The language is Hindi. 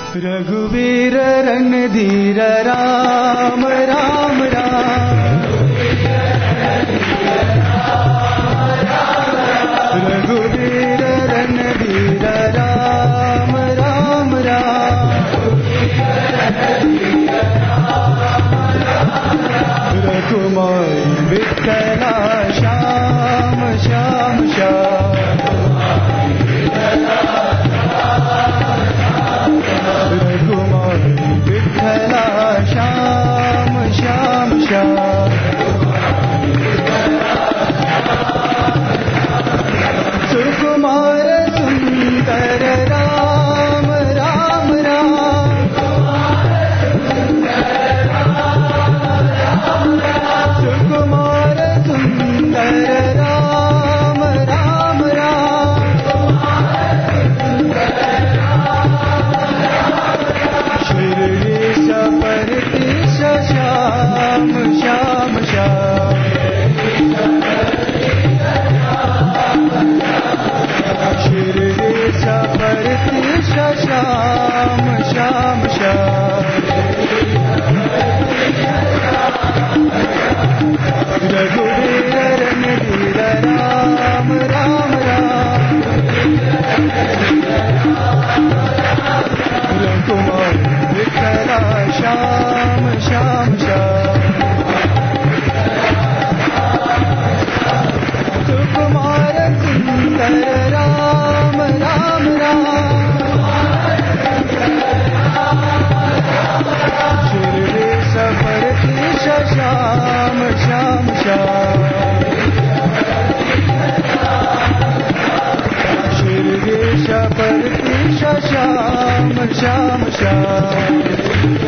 रघुवीर रणधीर राम राम राम, रघुवीर रणधीर राम राम राम, रघुमाई विठ्ठला श्याम श्याम श्याम, रघुमाई विठ्ठला श्याम श्याम श्याम, सुकुमार सुंदर राम राम राम, सुकुमार सुंदर राम राम राम, शिरडीश परतीश श्याम श्याम श्याम, शिरडीश परतीश श्याम श्याम श्याम, रघुवीर रणधीर राम राम राम, रघुमाई विठ्ठला श्याम श्याम श्याम, सुकुमार सुंदर राम राम राम, शिरडीश परतीश श्याम श्याम श्याम, शिरडीश परतीश श्याम श्याम श्याम,